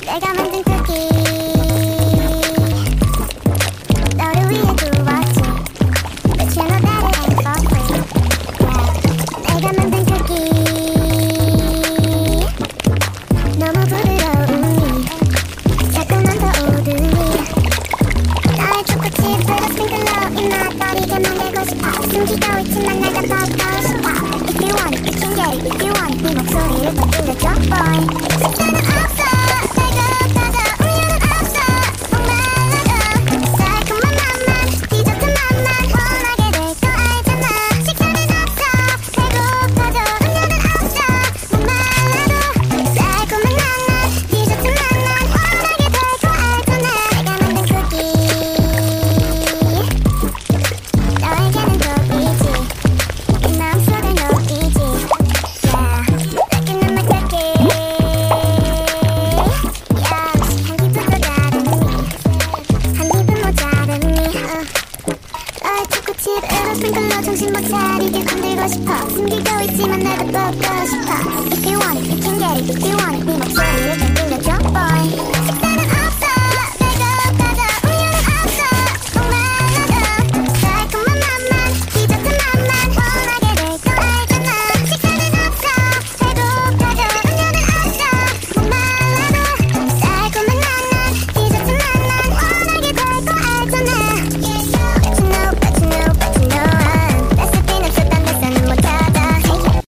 내가 만든 쿠키 너를 위해 구웠지 But you know that it ain't for free yeah. 내가 만든 쿠키 너무 부드러우니 자꾸만 더 오르니 나의 초코칩으로 스핑클러 입맛 버리게 만들고 싶어 숨기고 있지만 내가 더 싶어 If you want it, you can get it If you want it, 네 목소리를 더 들려줘 boy 시간은 없어 초코칩으로 스프링클러 정신 못 차리게 만들고 싶어 숨기고 있지만 내가 또 싶어 If you want it, you can get it If you want it, 네 목소리를 좀 들려줘 boy